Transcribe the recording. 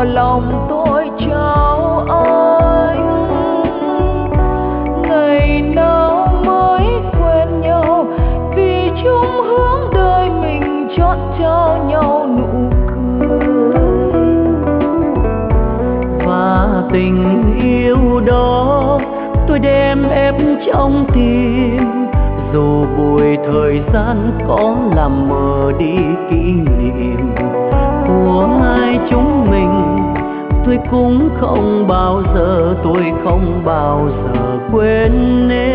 tỏ lòng tôi trao anh. Ngày nào mới quen nhau, vì chung hướng đời mình chọn trao nhau nụ cười. Và tình yêu đó tôi đem ép trong tim, dù bụi thời gian có làm mờ đi kỷ niệm của hai chúng mình. Tôi cũng không bao giờ, tôi không bao giờ quên em.